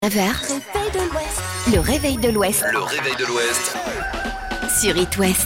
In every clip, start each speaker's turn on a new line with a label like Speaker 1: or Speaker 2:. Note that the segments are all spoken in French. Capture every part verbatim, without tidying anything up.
Speaker 1: neuf heures, le réveil de l'Ouest.
Speaker 2: Le réveil de l'Ouest.
Speaker 1: Sur It West.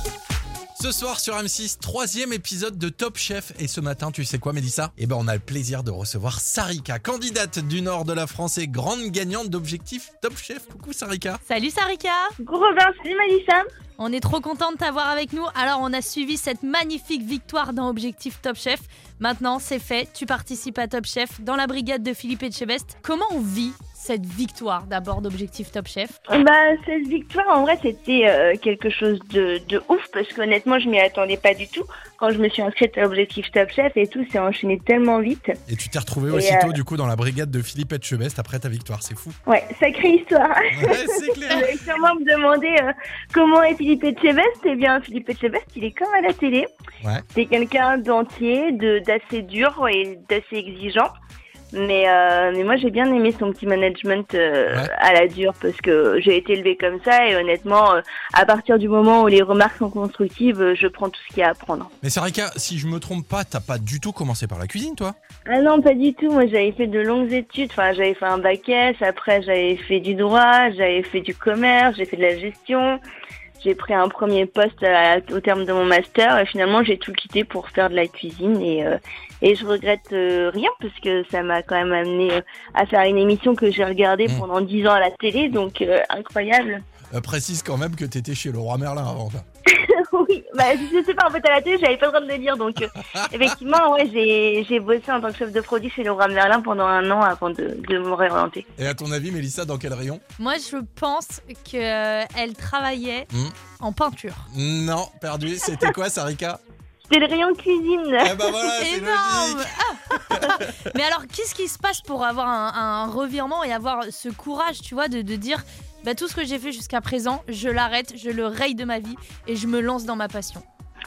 Speaker 3: Ce soir sur M six, troisième épisode de Top Chef. Et ce matin, tu sais quoi, Mélissa ? Eh ben, on a le plaisir de recevoir Sarika, candidate du nord de la France et grande gagnante d'Objectif Top Chef. Coucou Sarika.
Speaker 4: Salut Sarika.
Speaker 5: Gros merci Mélissa.
Speaker 4: On est trop content de t'avoir avec nous. Alors, on a suivi cette magnifique victoire dans Objectif Top Chef. Maintenant, c'est fait. Tu participes à Top Chef dans la brigade de Philippe Etchebest. Comment on vit cette victoire d'abord d'Objectif Top Chef ?
Speaker 5: Bah, cette victoire, en vrai, c'était euh, quelque chose de, de ouf parce qu'honnêtement, je m'y attendais pas du tout. Quand je me suis inscrite à Objectif Top Chef et tout, c'est enchaîné tellement vite.
Speaker 3: Et tu t'es retrouvée
Speaker 5: Et
Speaker 3: aussitôt
Speaker 5: euh...
Speaker 3: du coup dans la brigade de Philippe Etchebest après ta victoire, c'est fou.
Speaker 5: Ouais, sacrée histoire.
Speaker 3: Ouais, c'est clair.
Speaker 5: Vous allez sûrement me demander euh, comment est Philippe Etchebest. Eh bien, Philippe Etchebest, il est comme à la télé.
Speaker 3: Ouais.
Speaker 5: C'est quelqu'un d'entier, de, d'assez dur et d'assez exigeant. Mais, euh, mais moi j'ai bien aimé son petit management euh,
Speaker 3: ouais.
Speaker 5: à la dure parce que j'ai été élevée comme ça et honnêtement euh, à partir du moment où les remarques sont constructives euh, je prends tout ce qu'il y a à prendre.
Speaker 3: Mais Sarika, si je me trompe pas, t'as pas du tout commencé par la cuisine toi ?
Speaker 5: Ah non pas du tout, moi j'avais fait de longues études, enfin j'avais fait un bac S, après j'avais fait du droit, j'avais fait du commerce, j'ai fait de la gestion. J'ai pris un premier poste à, au terme de mon master et finalement j'ai tout quitté pour faire de la cuisine et, euh, et je regrette euh, rien parce que ça m'a quand même amené euh, à faire une émission que j'ai regardée mmh. pendant dix ans à la télé, donc euh, incroyable.
Speaker 3: Euh, précise quand même que t'étais chez le roi Merlin avant ça.
Speaker 5: Oui, bah je sais pas, en fait à la télé j'avais pas le droit de le dire donc euh, effectivement ouais j'ai, j'ai bossé en tant que chef de produit chez le roi Merlin pendant un an avant de, de me réorienter.
Speaker 3: Et à ton avis Mélissa, dans quel rayon ?
Speaker 4: Moi je pense qu'elle travaillait mmh. en peinture.
Speaker 3: Non, perdu, c'était quoi Sarika ?
Speaker 5: C'était le rayon cuisine.
Speaker 3: Eh ben voilà, c'est
Speaker 4: énorme.
Speaker 3: logique.
Speaker 4: Mais alors qu'est-ce qui se passe pour avoir un, un revirement et avoir ce courage, tu vois, de, de dire bah, tout ce que j'ai fait jusqu'à présent, je l'arrête, je le raye de ma vie et je me lance dans ma passion.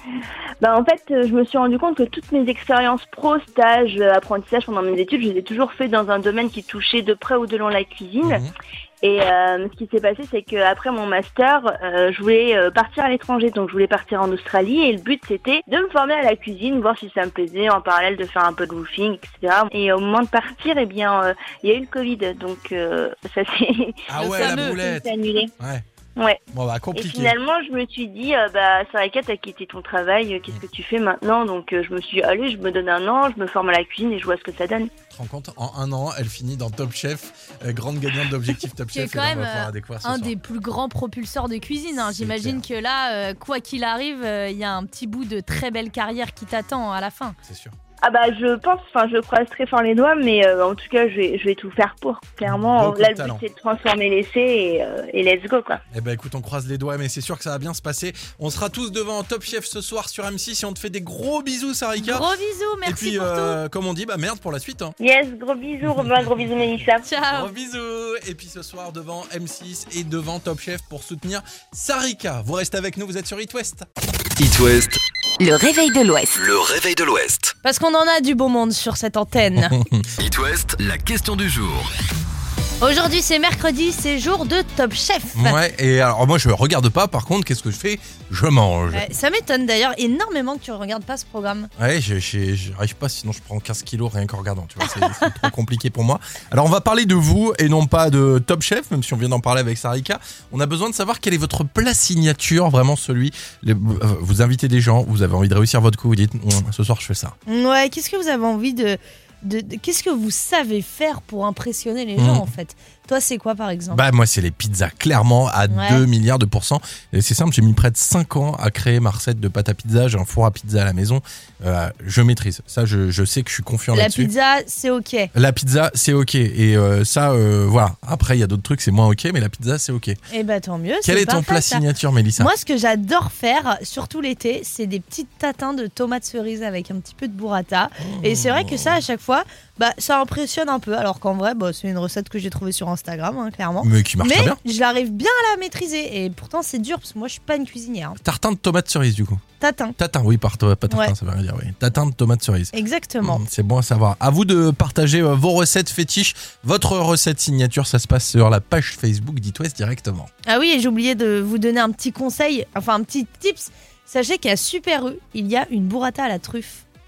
Speaker 5: Bah en fait, je me suis rendu compte que toutes mes expériences pro, stage, apprentissage pendant mes études, je les ai toujours fait dans un domaine qui touchait de près ou de loin la cuisine. Mmh. Et euh, ce qui s'est passé, c'est qu'après mon master, euh, je voulais euh, partir à l'étranger. Donc, je voulais partir en Australie. Et le but, c'était de me former à la cuisine, voir si ça me plaisait, en parallèle de faire un peu de woofing, et cetera. Et au moment de partir, eh bien, euh, il y a eu le Covid. Donc, euh, ça s'est...
Speaker 3: Ah ouais, la boulette.
Speaker 5: annulé.
Speaker 3: Ouais.
Speaker 5: Ouais.
Speaker 3: Bon bah compliqué.
Speaker 5: Et finalement, je me suis dit, euh, bah Sarika, t'as quitté ton travail, euh, qu'est-ce que tu fais maintenant ? Donc euh, je me suis dit, allez, je me donne un an, je me forme à la cuisine et je vois ce que ça donne.
Speaker 3: Tu te rends compte, en un an, elle finit dans Top Chef, euh, grande gagnante d'Objectif Top Chef.
Speaker 4: C'est quand même euh, un
Speaker 3: soir.
Speaker 4: des plus grands propulseurs de cuisine. Hein. J'imagine clair. que là, euh, quoi qu'il arrive, il euh, y a un petit bout de très belle carrière qui t'attend à la fin.
Speaker 3: C'est sûr.
Speaker 5: Ah bah je pense, enfin je croise très fort les doigts, mais euh, en tout cas je vais, je vais tout faire pour. Clairement,
Speaker 3: Beaucoup
Speaker 5: là
Speaker 3: de
Speaker 5: le but c'est de transformer l'essai et, euh, et let's go quoi.
Speaker 3: Eh ben écoute, on croise les doigts, mais c'est sûr que ça va bien se passer. On sera tous devant Top Chef ce soir sur M six et on te fait des gros bisous Sarika.
Speaker 4: Gros bisous, merci
Speaker 3: et puis,
Speaker 4: pour
Speaker 3: euh,
Speaker 4: tout.
Speaker 3: Comme on dit, bah merde pour la suite. Hein.
Speaker 5: Yes, gros bisous Robin, gros bisous Mélissa.
Speaker 4: Ciao.
Speaker 3: Gros bisous. Et puis ce soir devant M six et devant Top Chef pour soutenir Sarika. Vous restez avec nous, vous êtes sur It West.
Speaker 2: It West.
Speaker 1: Le réveil de l'Ouest.
Speaker 2: Le réveil de l'Ouest.
Speaker 4: Parce qu'on en a du beau monde sur cette antenne.
Speaker 2: It West, la question du jour.
Speaker 4: Aujourd'hui c'est mercredi, c'est jour de Top Chef.
Speaker 3: Ouais, et alors moi je regarde pas, par contre qu'est-ce que je fais ? Je mange.
Speaker 4: Ouais, ça m'étonne d'ailleurs énormément que tu regardes pas ce programme.
Speaker 3: Ouais, je, je, je arrive pas, sinon je prends quinze kilos rien qu'en regardant, tu vois, c'est, c'est trop compliqué pour moi. Alors on va parler de vous et non pas de Top Chef, même si on vient d'en parler avec Sarika. On a besoin de savoir quel est votre plat signature, vraiment celui, les, vous invitez des gens, vous avez envie de réussir votre coup, vous dites ce soir je fais ça.
Speaker 4: Ouais, qu'est-ce que vous avez envie de... De, de, qu'est-ce que vous savez faire pour impressionner les gens mmh. en fait ? Toi c'est quoi par exemple ?
Speaker 3: Bah moi c'est les pizzas, clairement à ouais. deux milliards de pourcents. Et c'est simple, j'ai mis près de cinq ans à créer ma recette de pâte à pizza, j'ai un four à pizza à la maison, euh, je maîtrise, ça je, je sais que je suis confiant
Speaker 4: la
Speaker 3: là-dessus.
Speaker 4: La pizza c'est ok.
Speaker 3: La pizza c'est ok et euh, ça euh, voilà, après il y a d'autres trucs c'est moins ok mais la pizza c'est ok.
Speaker 4: Et bah tant mieux.
Speaker 3: Quel
Speaker 4: c'est
Speaker 3: est ton plat
Speaker 4: ça.
Speaker 3: signature Mélissa ?
Speaker 4: Moi ce que j'adore faire, surtout l'été, c'est des petites tatins de tomates cerises avec un petit peu de burrata. Oh. Et c'est vrai que ça à chaque fois, bah ça impressionne un peu alors qu'en vrai bah, c'est une recette que j'ai trouvée sur Instagram hein, clairement.
Speaker 3: Mais qui marche
Speaker 4: mais
Speaker 3: très bien.
Speaker 4: Je l'arrive bien à la maîtriser et pourtant c'est dur parce que moi je suis pas une cuisinière. Hein.
Speaker 3: Tartin de tomates cerises du coup.
Speaker 4: Tatin.
Speaker 3: Tatin, oui, par toi, pas tartin,
Speaker 4: ouais.
Speaker 3: ça veut rien dire, oui. Tatin de tomates cerises.
Speaker 4: Exactement.
Speaker 3: Mmh, c'est bon à savoir. À vous de partager euh, vos recettes fétiches. Votre recette signature, ça se passe sur la page Facebook d'It West directement.
Speaker 4: Ah oui, et j'ai oublié de vous donner un petit conseil, enfin un petit tips. Sachez qu'à Super U, il y a une burrata à la truffe.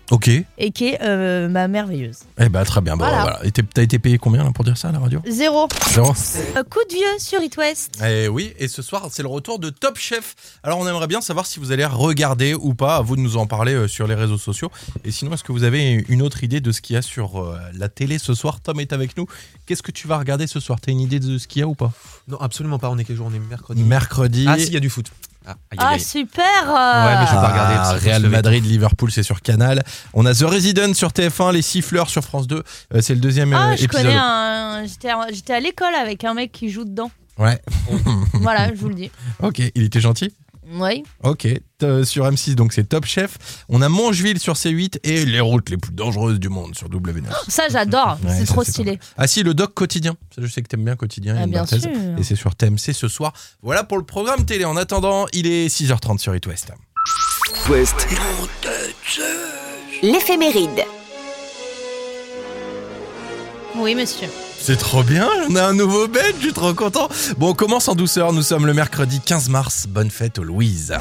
Speaker 3: Ok.
Speaker 4: et qui est euh, ma merveilleuse.
Speaker 3: Eh bah très bien. Bon,
Speaker 4: Voilà.
Speaker 3: voilà. Et t'es- t'as été payé combien là, pour dire ça à la radio?
Speaker 4: Zéro.
Speaker 3: Zéro.
Speaker 4: Euh, coup de vieux sur It West.
Speaker 3: Eh oui, et ce soir, c'est le retour de Top Chef. Alors, on aimerait bien savoir si vous allez regarder ou pas. À vous de nous en parler euh, sur les réseaux sociaux. Et sinon, est-ce que vous avez une autre idée de ce qu'il y a sur euh, la télé ce soir? Tom est avec nous. Qu'est-ce que tu vas regarder ce soir? T'as une idée de ce qu'il y a ou pas?
Speaker 6: Non, absolument pas. On est quel jour? On est mercredi.
Speaker 3: Mercredi.
Speaker 6: Ah, si, il y a du foot. Ah, aïe, aïe,
Speaker 4: Ah,
Speaker 6: aïe.
Speaker 4: super.
Speaker 6: Ouais, mais je vais pas regarder, parce
Speaker 3: Ah,
Speaker 6: qu'il faut se
Speaker 3: Real
Speaker 6: lever
Speaker 3: Madrid, Liverpool, c'est sur Canal. On a The Resident sur T F un, Les Siffleurs sur France deux. Euh, c'est le deuxième
Speaker 4: Ah,
Speaker 3: euh,
Speaker 4: je
Speaker 3: épisode.
Speaker 4: connais un. J'étais à- j'étais à l'école avec un mec qui joue dedans.
Speaker 3: Ouais.
Speaker 4: Voilà, je vous le dis.
Speaker 3: Ok, il était gentil.
Speaker 4: Oui.
Speaker 3: Ok, T- sur M six, donc c'est Top Chef. On a Mongeville sur C huit et Les routes les plus dangereuses du monde sur W neuf.
Speaker 4: Ça, j'adore.
Speaker 3: Ouais,
Speaker 4: c'est
Speaker 3: ça,
Speaker 4: trop
Speaker 3: c'est
Speaker 4: stylé.
Speaker 3: Ah si, le doc quotidien. Ça, je sais que t'aimes bien quotidien.
Speaker 4: Ah,
Speaker 3: Yann
Speaker 4: bien
Speaker 3: Barthez.
Speaker 4: sûr.
Speaker 3: Et c'est sur T M C ce soir. Voilà pour le programme télé. En attendant, il est six heures trente sur It West.
Speaker 2: West.
Speaker 1: L'éphéméride.
Speaker 4: Oui, monsieur.
Speaker 3: C'est trop bien, on a un nouveau bed, je suis trop content. Bon, on commence en douceur, nous sommes le mercredi quinze mars. Bonne fête aux Louise.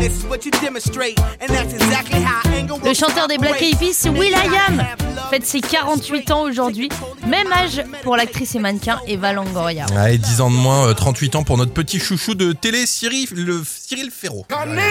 Speaker 4: Le chanteur des Black Eyed Peas, will.i.am, fête ses quarante-huit ans aujourd'hui. Même âge pour l'actrice et mannequin Eva Longoria.
Speaker 3: Ouais, dix ans de moins, euh, trente-huit ans pour notre petit chouchou de télé, Cyril, le, Cyril Ferraud.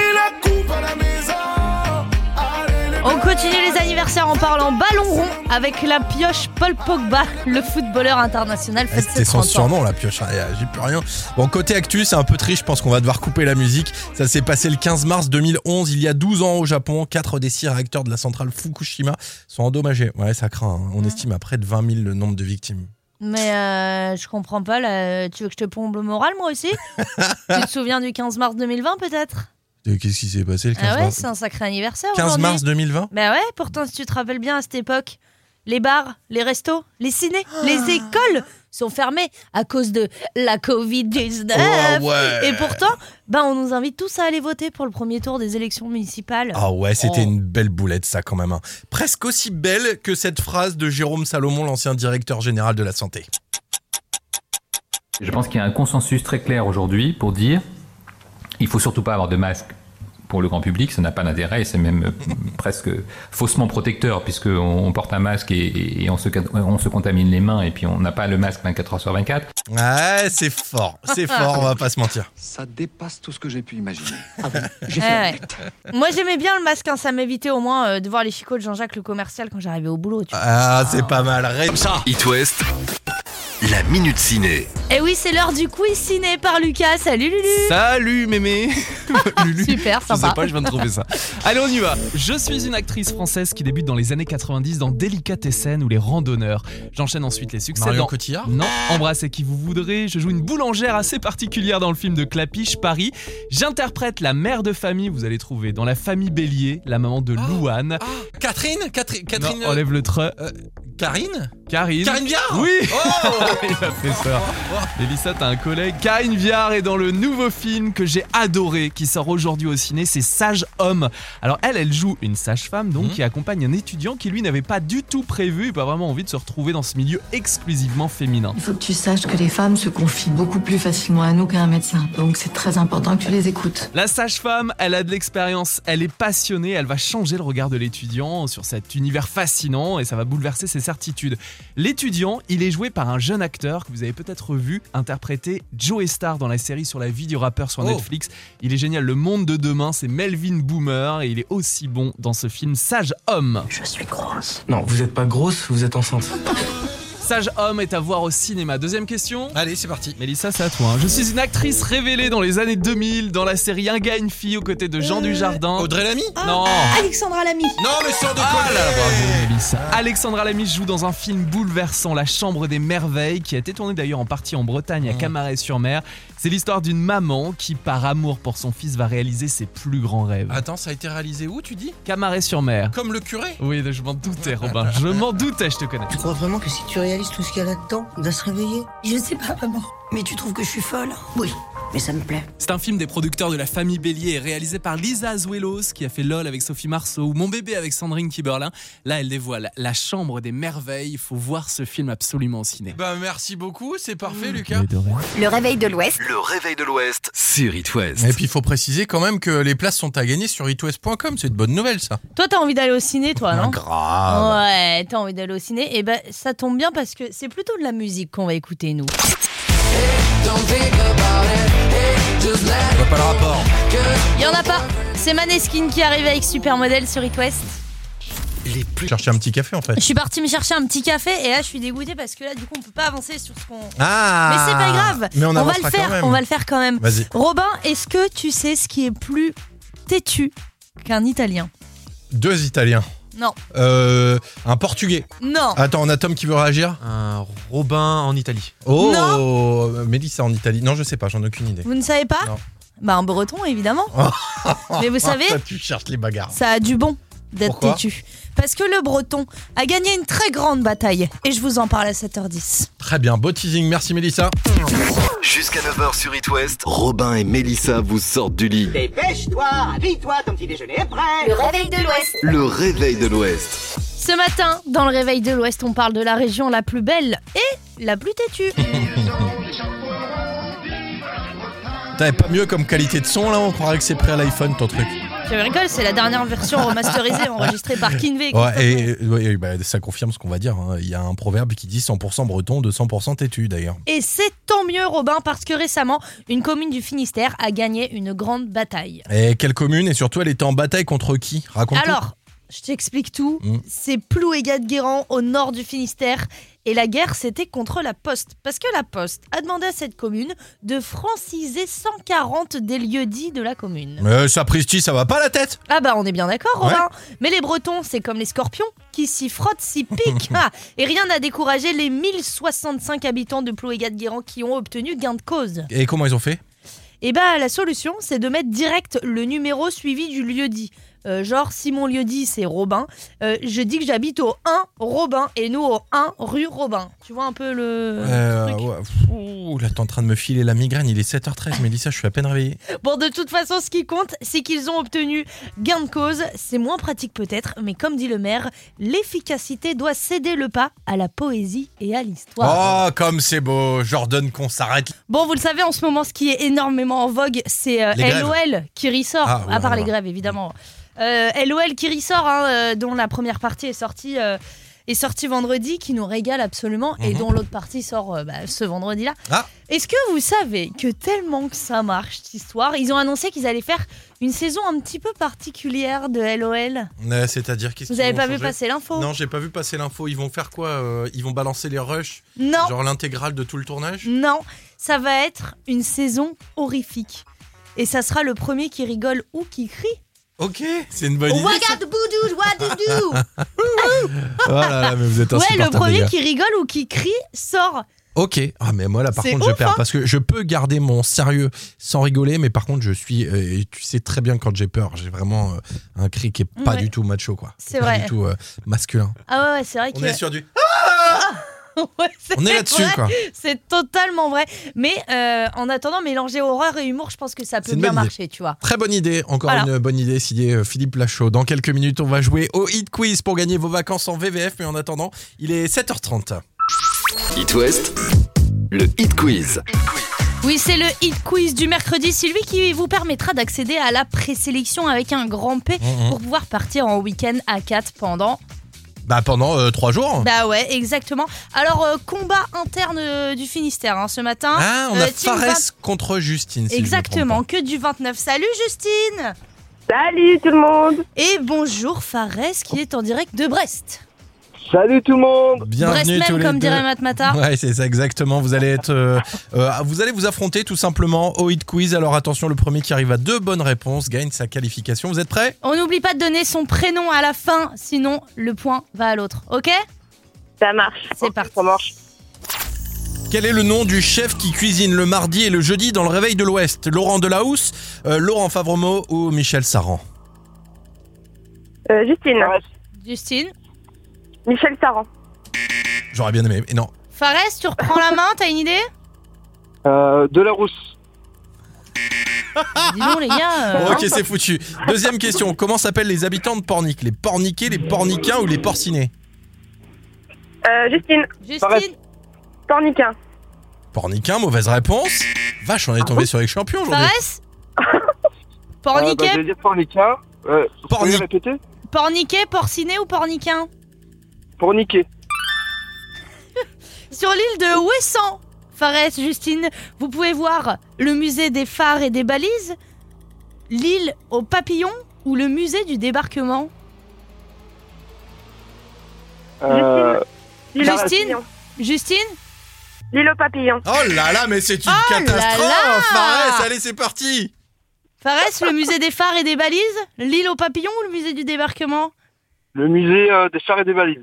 Speaker 4: On continue les anniversaires en parlant ballon rond avec la pioche Paul Pogba, le footballeur international,
Speaker 3: Eh,
Speaker 4: fête
Speaker 3: C'était
Speaker 4: ses
Speaker 3: son
Speaker 4: trente ans.
Speaker 3: surnom, la pioche, ah, j'ai plus rien. Bon, côté actu, c'est un peu triste, je pense qu'on va devoir couper la musique. Ça s'est passé le quinze mars deux mille onze, il y a douze ans au Japon. Quatre des six réacteurs de la centrale Fukushima sont endommagés. Ouais, ça craint, hein. On estime à près de vingt mille le nombre de victimes.
Speaker 4: Mais euh, je comprends pas, là. Tu veux que je te plombe le moral, moi aussi? Tu te souviens du quinze mars deux mille vingt, peut-être?
Speaker 3: Et Qu'est-ce qui s'est passé le quinze
Speaker 4: Ah ouais,
Speaker 3: mars
Speaker 4: c'est un sacré anniversaire
Speaker 3: quinze
Speaker 4: aujourd'hui.
Speaker 3: mars deux mille vingt?
Speaker 4: Bah ouais, pourtant si tu te rappelles bien à cette époque, les bars, les restos, les cinés, les écoles sont fermés à cause de la covid dix-neuf.
Speaker 3: Oh ouais.
Speaker 4: Et pourtant, bah on nous invite tous à aller voter pour le premier tour des élections municipales.
Speaker 3: Ah ouais, c'était
Speaker 4: Oh.
Speaker 3: une belle boulette ça quand même. hein. Presque aussi belle que cette phrase de Jérôme Salomon, l'ancien directeur général de la santé.
Speaker 7: Je pense qu'il y a un consensus très clair aujourd'hui pour dire il faut surtout pas avoir de masque pour le grand public, ça n'a pas d'intérêt et c'est même euh, presque faussement protecteur puisqu'on on porte un masque et, et- et on, se, on se contamine les mains et puis on n'a pas le masque vingt-quatre heures sur vingt-quatre.
Speaker 3: Ouais, c'est fort, c'est fort, on va pas se mentir.
Speaker 8: Ça dépasse tout ce que j'ai pu imaginer.
Speaker 4: Ouais, ouais. Moi j'aimais bien le masque, hein, ça m'évitait au moins euh, de voir les chicots de Jean-Jacques le commercial quand j'arrivais au boulot. Tu vois.
Speaker 3: Ah, c'est pas mal. Ré- ça.
Speaker 2: It West. La minute ciné.
Speaker 4: Et oui, c'est l'heure du quiz ciné par Lucas. Salut Lulu.
Speaker 6: Salut mémé. Lulu.
Speaker 4: Super,
Speaker 6: Je
Speaker 4: sympa.
Speaker 6: sais pas, je viens de trouver ça. Allez, on y va. Je suis une actrice française qui débute dans les années quatre-vingt-dix dans Délicatessen ou Les Randonneurs. J'enchaîne ensuite les succès
Speaker 3: Marion
Speaker 6: dans...
Speaker 3: Cotillard.
Speaker 6: Non, Embrassez qui vous voudrez. Je joue une boulangère assez particulière dans le film de Clapiche, Paris. J'interprète la mère de famille, vous allez trouver, dans La Famille Bélier, la maman de Louane.
Speaker 3: Catherine, Catherine, Catherine.
Speaker 6: Non, enlève le tre.
Speaker 3: euh, Karine.
Speaker 6: Karine.
Speaker 3: Karine Viard.
Speaker 6: Oui.
Speaker 3: Oh.
Speaker 6: Il a fait peur. Mélissa, t'as un collègue. Karine Viard est dans le nouveau film que j'ai adoré, qui sort aujourd'hui au ciné, c'est Sage Homme. Alors elle, elle joue une sage-femme donc
Speaker 3: Mmh.
Speaker 6: qui accompagne un étudiant qui lui n'avait pas du tout prévu et pas vraiment envie de se retrouver dans ce milieu exclusivement féminin.
Speaker 9: Il faut que tu saches que les femmes se confient beaucoup plus facilement à nous qu'à un médecin. Donc c'est très important que tu les écoutes.
Speaker 6: La sage-femme, elle a de l'expérience, elle est passionnée, elle va changer le regard de l'étudiant sur cet univers fascinant et ça va bouleverser ses certitudes. L'étudiant, il est joué par un jeune acteur que vous avez peut-être vu interpréter Joey Starr dans la série sur la vie du rappeur sur
Speaker 3: Oh.
Speaker 6: Netflix. Il est génial, le monde de demain, c'est Melvin Boomer et il est aussi bon dans ce film Sage Homme.
Speaker 9: Je suis grosse.
Speaker 10: Non, vous êtes pas grosse, vous êtes enceinte.
Speaker 6: Sage Homme est à voir au cinéma. Deuxième question.
Speaker 3: Allez, c'est parti.
Speaker 6: Mélissa, c'est à toi. hein. Je suis une actrice révélée dans les années deux mille dans la série Un gars, une fille aux côtés de Jean Dujardin.
Speaker 3: Audrey Lamy.
Speaker 6: Non.
Speaker 4: Alexandra Lamy.
Speaker 3: Non, mais sans déconner.
Speaker 6: Ah là là, bravo Mélissa. Alexandra Lamy joue dans un film bouleversant, La Chambre des Merveilles, qui a été tourné d'ailleurs en partie en Bretagne à Camaret-sur-Mer. C'est l'histoire d'une maman qui, par amour pour son fils, va réaliser ses plus grands rêves.
Speaker 3: Attends, ça a été réalisé où, tu dis?
Speaker 6: Camaret-sur-Mer.
Speaker 3: Comme le curé.
Speaker 6: Oui, je m'en doutais, Robin. Je m'en doutais, je te connais.
Speaker 9: Tu crois vraiment que si tu réalises tout ce qu'il y a là-dedans, il va se réveiller? Je sais pas, maman. Mais tu trouves que je suis folle? Oui.
Speaker 11: mais ça me plaît.
Speaker 6: C'est un film des producteurs de La Famille Bélier et réalisé par Lisa Azuelos qui a fait LOL avec Sophie Marceau ou Mon bébé avec Sandrine Kiberlin. Là, elle dévoile La Chambre des merveilles. Il faut voir ce film absolument au ciné.
Speaker 3: Bah merci beaucoup, c'est parfait Lucas.
Speaker 1: Le réveil de l'Ouest.
Speaker 2: Le réveil de l'Ouest sur It West.
Speaker 3: Et puis il faut préciser quand même que les places sont à gagner sur it west point com, c'est une bonne nouvelle ça.
Speaker 4: Toi, t'as envie d'aller au ciné, toi, non?
Speaker 3: Grave.
Speaker 4: Ouais, t'as envie d'aller au ciné. Et ben, ça tombe bien parce que c'est plutôt de la musique qu'on va écouter, nous.
Speaker 3: Je vois pas le rapport.
Speaker 4: Il y en a pas. C'est Maneskin qui arrive avec Supermodel sur It West.
Speaker 3: Les plus... Chercher un petit café en fait.
Speaker 4: Je suis partie me chercher un petit café et là je suis dégoûtée parce que là du coup on peut pas avancer sur ce qu'on...
Speaker 3: Ah.
Speaker 4: Mais c'est pas grave.
Speaker 3: Mais on,
Speaker 4: on va
Speaker 3: avancera
Speaker 4: le faire.
Speaker 3: quand même.
Speaker 4: On va le faire quand même.
Speaker 3: Vas-y.
Speaker 4: Robin, est-ce que tu sais ce qui est plus têtu qu'un Italien?
Speaker 3: Deux Italiens.
Speaker 4: Non.
Speaker 3: Euh, un Portugais.
Speaker 4: Non.
Speaker 3: Attends, on a Tom qui veut réagir.
Speaker 12: Un Robin en Italie.
Speaker 3: Oh.
Speaker 4: Non.
Speaker 3: Mélissa en Italie. Non, je sais pas, j'en ai aucune idée.
Speaker 4: Vous ne savez pas?
Speaker 3: Non.
Speaker 4: Bah un breton évidemment. Mais vous savez,
Speaker 3: Toi, tu cherches les bagarres.
Speaker 4: ça a du bon d'être
Speaker 3: Pourquoi
Speaker 4: têtu. Parce que le breton a gagné une très grande bataille. Et je vous en parle à sept heures dix.
Speaker 3: Très bien, beau teasing, merci Mélissa.
Speaker 2: Jusqu'à neuf heures sur It West, Robin et Mélissa vous sortent du lit.
Speaker 11: Dépêche-toi, habille-toi, ton petit déjeuner est prêt.
Speaker 1: Le réveil de l'Ouest.
Speaker 2: Le réveil de l'Ouest.
Speaker 4: Ce matin, dans le réveil de l'Ouest, on parle de la région la plus belle et la plus têtue.
Speaker 3: T'avais pas mieux comme qualité de son là, on croirait que c'est prêt à l'iPhone ton truc.
Speaker 4: Je rigole, c'est la dernière version remasterisée enregistrée par Kinvey.
Speaker 3: Ouais, et, ouais, bah, ça confirme ce qu'on va dire. Hein. Il y a un proverbe qui dit cent pour cent breton de cent pour cent têtu d'ailleurs.
Speaker 4: Et c'est tant mieux, Robin, parce que récemment, une commune du Finistère a gagné une grande bataille.
Speaker 3: Et quelle commune? Et surtout, elle était en bataille contre qui? Raconte tout.
Speaker 4: Alors, je t'explique tout.
Speaker 3: Mmh.
Speaker 4: C'est Plouégat-Guérand, au nord du Finistère. Et la guerre, c'était contre la Poste. Parce que la Poste a demandé à cette commune de franciser cent quarante des lieux-dits de la commune.
Speaker 3: Mais sapristi, ça va pas la tête?
Speaker 4: Ah bah on est bien d'accord, Robin.
Speaker 3: Ouais.
Speaker 4: Mais les Bretons, c'est comme les scorpions, qui s'y frottent, s'y piquent. Ah, et rien n'a découragé les mille soixante-cinq habitants de Plouégat-Guérand qui ont obtenu gain de cause.
Speaker 3: Et comment ils ont fait?
Speaker 4: Et bah la solution, c'est de mettre direct le numéro suivi du lieu-dit. Euh, genre, si mon lieu-dit c'est Robin, euh, je dis que j'habite au un Robin et nous au un rue Robin. Tu vois un peu le
Speaker 3: euh,
Speaker 4: truc.
Speaker 3: ouais. Ouh, là t'es en train de me filer la migraine, il est sept heures treize, Mélissa, je suis à peine réveillé.
Speaker 4: Bon, de toute façon, ce qui compte, c'est qu'ils ont obtenu gain de cause. C'est moins pratique peut-être, mais comme dit le maire, l'efficacité doit céder le pas à la poésie et à l'histoire.
Speaker 3: Oh, comme c'est beau, j'ordonne qu'on s'arrête.
Speaker 4: Bon, vous le savez, en ce moment, ce qui est énormément en vogue, c'est euh,
Speaker 3: Les grèves.
Speaker 4: L O L qui ressort,
Speaker 3: Ah, ouais,
Speaker 4: à part
Speaker 3: ouais,
Speaker 4: les
Speaker 3: ouais.
Speaker 4: grèves évidemment. Euh, L O L qui ressort, hein, euh, dont la première partie est sortie, euh, est sortie vendredi, qui nous régale absolument, et
Speaker 3: Mhm.
Speaker 4: dont l'autre partie sort euh, bah, ce vendredi-là.
Speaker 3: Ah.
Speaker 4: Est-ce que vous savez que tellement que ça marche cette histoire, ils ont annoncé qu'ils allaient faire une saison un petit peu particulière de L O L?
Speaker 3: Euh, C'est-à-dire qu'est-ce
Speaker 4: Vous
Speaker 3: qu'ils
Speaker 4: avez
Speaker 3: vont
Speaker 4: pas vu
Speaker 3: changer?
Speaker 4: passer l'info?
Speaker 3: Non, j'ai pas vu passer l'info. Ils vont faire quoi? euh, Ils vont balancer les rushs?
Speaker 4: Non.
Speaker 3: Genre l'intégrale de tout le tournage?
Speaker 4: Non, ça va être une saison horrifique. Et ça sera le premier qui rigole ou qui crie.
Speaker 3: Ok, c'est une bonne idée.
Speaker 4: Ouagadouboudoud, ouadoudou.
Speaker 3: Oh là là, mais vous êtes
Speaker 4: Ouais,
Speaker 3: insupportable,
Speaker 4: le premier
Speaker 3: les gars.
Speaker 4: qui rigole ou qui crie sort.
Speaker 3: Ok, ah mais moi là par
Speaker 4: C'est
Speaker 3: contre je
Speaker 4: ouf,
Speaker 3: perds
Speaker 4: hein.
Speaker 3: parce que je peux garder mon sérieux sans rigoler, mais par contre je suis, euh, tu sais très bien quand j'ai peur, j'ai vraiment euh, un cri qui est pas
Speaker 4: Ouais.
Speaker 3: du tout macho quoi.
Speaker 4: C'est
Speaker 3: pas
Speaker 4: vrai.
Speaker 3: du tout euh, masculin.
Speaker 4: Ah ouais, ouais, c'est vrai
Speaker 3: On
Speaker 4: que...
Speaker 3: est sur du.
Speaker 4: Ouais, c'est
Speaker 3: On est là-dessus,
Speaker 4: vrai.
Speaker 3: quoi.
Speaker 4: C'est totalement vrai. Mais euh, en attendant, mélanger horreur et humour, je pense que ça peut
Speaker 3: C'est une
Speaker 4: bien
Speaker 3: bonne
Speaker 4: marcher, tu vois.
Speaker 3: Très bonne idée, encore
Speaker 4: Voilà.
Speaker 3: une bonne idée signé euh, Philippe Lachaud. Dans quelques minutes, on va jouer au Hit Quiz pour gagner vos vacances en V V F, mais en attendant, il est sept heures trente.
Speaker 2: It West, le Hit Quiz.
Speaker 4: Oui, c'est le Hit Quiz du mercredi. C'est lui qui vous permettra d'accéder à la présélection avec un grand P
Speaker 3: Mhm.
Speaker 4: pour pouvoir partir en week-end à quatre pendant...
Speaker 3: Bah pendant euh, trois jours.
Speaker 4: Bah ouais, exactement. Alors, euh, combat interne euh, du Finistère hein, ce matin.
Speaker 3: Ah, on a
Speaker 4: Euh, Team
Speaker 3: Fares
Speaker 4: vingt
Speaker 3: contre Justine. si je me
Speaker 4: Exactement,
Speaker 3: trompe
Speaker 4: que du vingt-neuf. Salut Justine.
Speaker 5: Salut tout le monde.
Speaker 4: Et bonjour Fares qui est en direct de Brest.
Speaker 8: Salut tout le monde.
Speaker 3: pas. Bienvenue
Speaker 4: Brest
Speaker 3: tous
Speaker 4: même,
Speaker 3: les
Speaker 4: comme
Speaker 3: deux.
Speaker 4: dirait Matmata.
Speaker 3: Ouais, c'est ça exactement. Vous allez être, euh, euh, vous allez vous affronter tout simplement au Hit Quiz. Alors attention, le premier qui arrive à deux bonnes réponses gagne sa qualification. Vous êtes prêts?
Speaker 4: On n'oublie pas de donner son prénom à la fin, sinon le point va à l'autre. Ok?
Speaker 5: Ça marche.
Speaker 4: C'est parti.
Speaker 8: Ça marche.
Speaker 3: Quel est le nom du chef qui cuisine le mardi et le jeudi dans le Réveil de l'Ouest? Laurent Delahousse, euh, Laurent Favremo ou Michel Saran?
Speaker 5: Euh, Justine.
Speaker 4: Justine.
Speaker 5: Michel Saran.
Speaker 3: J'aurais bien aimé, mais non.
Speaker 4: Fares, tu reprends la main, t'as une idée?
Speaker 8: Euh, de la rousse.
Speaker 4: Dis donc les gars. euh,
Speaker 3: Ok, c'est foutu. Deuxième question. Comment s'appellent les habitants de Pornic? Les Porniquais, les Pornicains ou les Porcinais?
Speaker 5: Euh, Justine.
Speaker 4: Justine.
Speaker 5: Pornicain.
Speaker 3: Pornicain, mauvaise réponse. Vache, on est tombé sur les champions aujourd'hui.
Speaker 4: Fares. Porniquet.
Speaker 13: Je vais dire pornicain. Euh, vous pouvez
Speaker 3: Pornic.
Speaker 13: répéter?
Speaker 4: Porniquet, porciné ou pornicain?
Speaker 13: Porniquet.
Speaker 4: Sur l'île de Ouessant, Fares, Justine, vous pouvez voir le musée des phares et des balises, l'île aux papillons ou le musée du débarquement.
Speaker 13: Euh,
Speaker 4: Justine. Justine.
Speaker 5: L'île aux papillons.
Speaker 3: Oh là là, mais c'est une
Speaker 4: Oh là
Speaker 3: catastrophe.
Speaker 4: là.
Speaker 3: Fares, allez, c'est parti.
Speaker 4: Fares, le musée des phares et des balises, l'île aux papillons ou le musée du débarquement?
Speaker 13: le musée euh, des chars et des valises.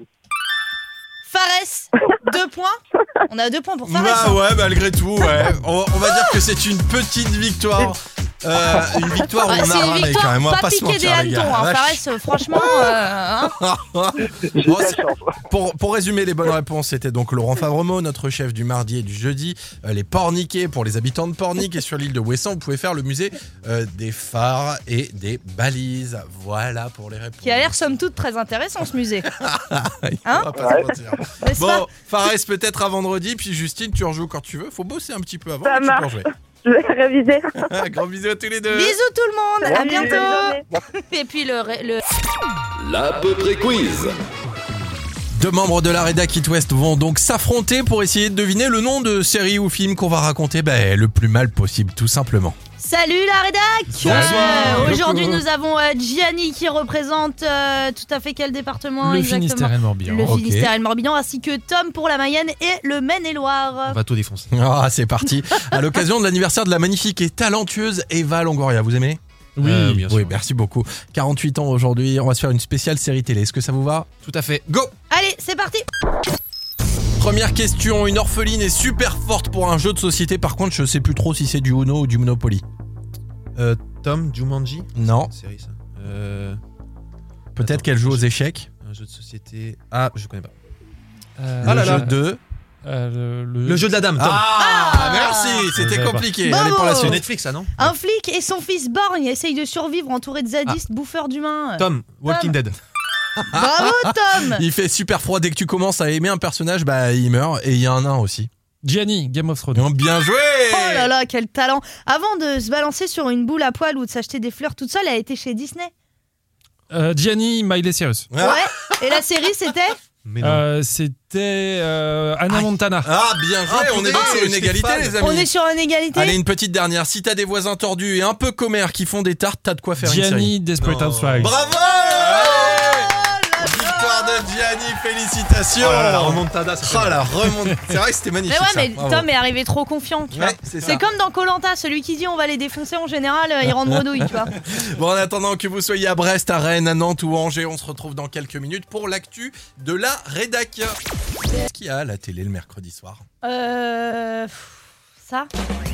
Speaker 4: Fares, deux points. On a deux points pour Fares.
Speaker 3: Bah ouais, malgré tout, ouais. On, on va dire que c'est une petite victoire. Euh, une victoire où
Speaker 4: Ah,
Speaker 3: on
Speaker 4: c'est
Speaker 3: a
Speaker 4: une
Speaker 3: ramé
Speaker 4: victoire
Speaker 3: quand même. On va
Speaker 4: pas
Speaker 3: pas se
Speaker 4: piqué des
Speaker 3: mentir, les gars.
Speaker 4: hannetons, hein.
Speaker 3: Vache.
Speaker 4: Fares, franchement. euh, hein.
Speaker 3: Bon, c'est- pour, pour résumer les bonnes réponses, c'était donc Laurent Favremo, notre chef du mardi et du jeudi. Euh, les Porniquais pour les habitants de Pornic. Et sur l'île de Ouessant, vous pouvez faire le musée euh, des phares et des balises. Voilà pour les réponses.
Speaker 4: Qui a l'air somme toute très intéressant ce musée.
Speaker 3: On
Speaker 4: Hein
Speaker 3: va pas se mentir.
Speaker 4: N'est-ce pas?
Speaker 3: Bon, Fares, peut-être à vendredi. Puis Justine, tu rejoues quand tu veux. Faut bosser un petit peu avant.
Speaker 5: Ça
Speaker 3: mais tu peux en
Speaker 5: marche.
Speaker 3: jouer.
Speaker 5: Je vais réviser.
Speaker 3: Gros bisous à tous les deux.
Speaker 4: Bisous tout le monde, à
Speaker 5: Salut, bonne
Speaker 4: bientôt.
Speaker 5: journée.
Speaker 4: Et puis le, ré- le...
Speaker 2: L'à peu près quiz.
Speaker 3: Deux membres de la rédac It West vont donc s'affronter pour essayer de deviner le nom de série ou film qu'on va raconter ben, le plus mal possible, tout simplement.
Speaker 4: Salut la rédac.
Speaker 3: Bonsoir.
Speaker 4: Euh, Aujourd'hui
Speaker 12: Coucou.
Speaker 4: nous avons euh, Gianni qui représente euh, tout à fait quel département
Speaker 12: Le
Speaker 4: exactement?
Speaker 12: Finistère et le Morbihan.
Speaker 4: Le
Speaker 3: Ok.
Speaker 4: Finistère et le Morbihan, ainsi que Tom pour la Mayenne et le Maine-et-Loire.
Speaker 12: On va tout défoncer.
Speaker 3: Ah, c'est parti. À l'occasion de l'anniversaire de la magnifique et talentueuse Eva Longoria, vous aimez?
Speaker 12: Oui,
Speaker 3: Euh,
Speaker 12: bien sûr.
Speaker 3: Oui, merci beaucoup. quarante-huit ans aujourd'hui, on va se faire une spéciale série télé. Est-ce que ça vous va?
Speaker 12: Tout à fait.
Speaker 3: Go!
Speaker 4: Allez, c'est parti.
Speaker 3: Première question, une orpheline est super forte pour un jeu de société. Par contre, je sais plus trop si c'est du Uno ou du Monopoly.
Speaker 12: Euh, Tom, Jumanji.
Speaker 3: Non.
Speaker 12: C'est une série ça. Euh,
Speaker 3: Peut-être
Speaker 12: Attends,
Speaker 3: qu'elle joue aux
Speaker 12: je-
Speaker 3: échecs.
Speaker 12: un jeu de société. Ah, je connais pas.
Speaker 14: Euh,
Speaker 3: Le
Speaker 12: Ah là là.
Speaker 3: jeu de...
Speaker 14: euh, le,
Speaker 12: Le jeu de la dame, Tom.
Speaker 3: Ah,
Speaker 4: Ah.
Speaker 3: merci, c'était
Speaker 14: J'avais pas.
Speaker 3: compliqué.
Speaker 4: Bravo.
Speaker 3: Allez pour la
Speaker 12: Sur
Speaker 3: suite.
Speaker 12: Netflix, ça, non?
Speaker 4: Un flic et son fils Borgne essayent de survivre entourés de zadistes bouffeurs d'humains.
Speaker 12: Tom, Walking Dead.
Speaker 4: Bravo Tom.
Speaker 3: Il fait super froid. Dès que tu commences à aimer un personnage, bah il meurt. Et il y a un nain aussi.
Speaker 14: Gianni, Game of Thrones.
Speaker 3: Donc, bien joué.
Speaker 4: Oh là là, quel talent. Avant de se balancer sur une boule à poil ou de s'acheter des fleurs toute seule, elle a été chez Disney.
Speaker 14: Euh, Gianni, Miley Cyrus.
Speaker 3: Ah.
Speaker 4: Ouais. Et la série, c'était
Speaker 12: Mais non.
Speaker 14: Euh, C'était euh, Anna Montana.
Speaker 3: Ah, bien joué.
Speaker 12: Ah,
Speaker 3: on est
Speaker 12: putain,
Speaker 3: sur une
Speaker 12: Stéphane.
Speaker 3: égalité, les amis.
Speaker 4: On est sur une égalité.
Speaker 3: Allez, une petite dernière. Si t'as des voisins tordus et un peu commères qui font des tartes, t'as de quoi faire une série.
Speaker 14: Gianni, Desperate
Speaker 12: Non.
Speaker 14: Housewives.
Speaker 3: Bravo. Victoire de Gianni, félicitations.
Speaker 12: Oh là là, la remontada, c'est
Speaker 3: Oh la remontada. C'est vrai que c'était magnifique.
Speaker 4: Mais ouais,
Speaker 3: ça.
Speaker 4: mais
Speaker 3: Bravo.
Speaker 4: Tom est arrivé trop confiant, tu vois.
Speaker 3: Ouais, c'est ça.
Speaker 4: C'est comme dans Koh-Lanta, celui qui dit on va les défoncer en général, euh, il rentre bredouille, tu vois.
Speaker 3: Bon, en attendant que vous soyez à Brest, à Rennes, à Nantes ou à Angers, on se retrouve dans quelques minutes pour l'actu de la rédac. Qu'est-ce qu'il y a à la télé le mercredi soir?
Speaker 4: Euh. Ça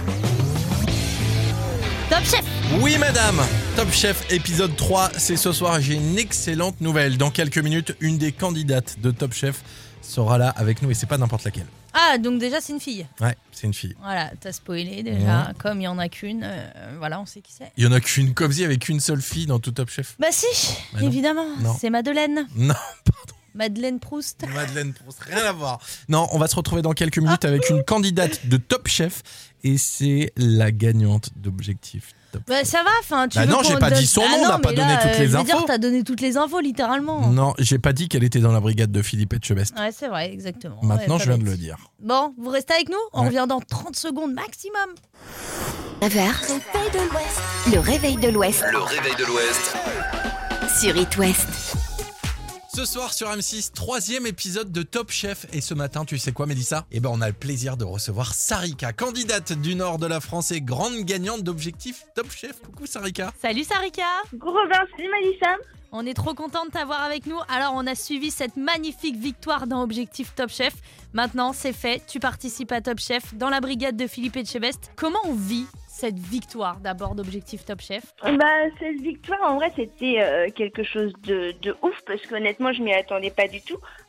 Speaker 4: Top Chef.
Speaker 3: Oui, madame. Top Chef épisode trois, c'est ce soir. J'ai une excellente nouvelle. Dans quelques minutes, une des candidates de Top Chef sera là avec nous et c'est pas n'importe laquelle.
Speaker 4: Ah, donc déjà, c'est une fille.
Speaker 3: Ouais, c'est une fille.
Speaker 4: Voilà, t'as spoilé déjà. Comme il y en a qu'une, euh, voilà, on sait qui c'est.
Speaker 3: Il y en a qu'une, comme s'il y avait qu'une seule fille dans tout Top Chef.
Speaker 4: Bah si,
Speaker 3: Bah non.
Speaker 4: évidemment.
Speaker 3: Non.
Speaker 4: C'est Madeleine.
Speaker 3: Non,
Speaker 4: Madeleine Proust.
Speaker 3: Madeleine Proust, rien à voir. Non, on va se retrouver dans quelques minutes avec une candidate de Top Chef et c'est la gagnante d'Objectif Top
Speaker 4: Bah
Speaker 3: Chef.
Speaker 4: ça va, enfin tu
Speaker 3: Bah
Speaker 4: veux
Speaker 3: non,
Speaker 4: qu'on
Speaker 3: j'ai pas
Speaker 4: donne-
Speaker 3: dit son
Speaker 4: Ah
Speaker 3: nom, on
Speaker 4: non,
Speaker 3: n'a pas
Speaker 4: mais
Speaker 3: donné
Speaker 4: là,
Speaker 3: toutes
Speaker 4: euh,
Speaker 3: les
Speaker 4: Je veux
Speaker 3: infos.
Speaker 4: dire, t'as donné toutes les infos, littéralement.
Speaker 3: Non, j'ai pas dit qu'elle était dans la brigade de Philippe Etchebest.
Speaker 4: Ouais, c'est vrai, exactement.
Speaker 3: Maintenant,
Speaker 4: Ouais,
Speaker 3: je
Speaker 4: pas
Speaker 3: viens de
Speaker 4: bête.
Speaker 3: le dire.
Speaker 4: Bon, vous restez avec nous? On
Speaker 3: Ouais.
Speaker 4: revient dans trente secondes maximum.
Speaker 1: neuf heures. Le réveil de l'Ouest
Speaker 2: Le réveil de l'Ouest.
Speaker 1: sur It West.
Speaker 3: Ce soir sur M six, troisième épisode de Top Chef. Et ce matin, tu sais quoi, Mélissa? Eh ben, on a le plaisir de recevoir Sarika, candidate du nord de la France et grande gagnante d'Objectif Top Chef. Coucou Sarika.
Speaker 4: Salut Sarika.
Speaker 5: Gros Robin, salut Mélissa.
Speaker 4: On est trop content de t'avoir avec nous. Alors, on a suivi cette magnifique victoire dans Objectif Top Chef. Maintenant, c'est fait. Tu participes à Top Chef dans la brigade de Philippe Etchebest. Comment on vit cette victoire d'abord d'Objectif Top Chef?
Speaker 5: Bah, cette victoire, en vrai, c'était euh, quelque chose de, de ouf parce qu'honnêtement, je m'y attendais pas du tout.